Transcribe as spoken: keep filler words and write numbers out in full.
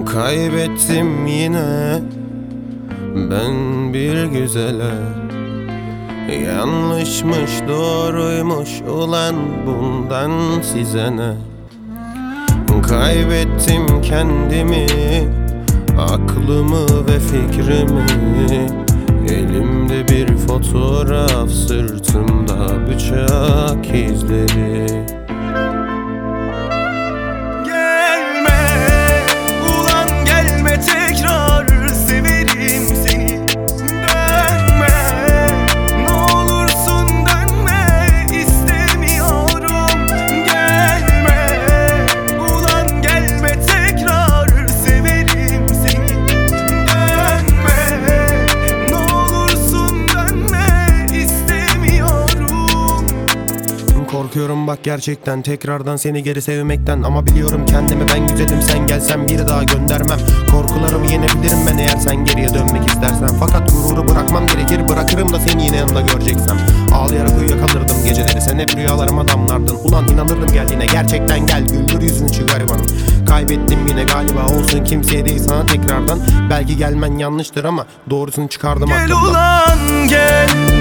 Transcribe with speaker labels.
Speaker 1: Kaybettim yine ben bir güzele. Yanlışmış doğruymuş ulan bundan size ne? Kaybettim kendimi, aklımı ve fikrimi. Elimde bir fotoğraf, sırtımda bıçak izleri. Korkuyorum bak gerçekten tekrardan seni geri sevmekten. Ama biliyorum kendimi, ben güzelim, sen gelsen bir daha göndermem. Korkularımı yenebilirim ben eğer sen geriye dönmek istersen. Fakat gururu bırakmam gerekir, bırakırım da seni yine yanında göreceksem. Ağlayarak uyuyakalırdım geceleri, sen hep rüyalarıma damlardın. Ulan inanırdım geldiğine, gerçekten gel, güldür yüzünü şu garibanın. Kaybettim yine galiba, olsun kimseye değil sana tekrardan. Belki gelmen yanlıştır ama doğrusunu çıkardım
Speaker 2: aklımdan.
Speaker 1: Gel ulan gel.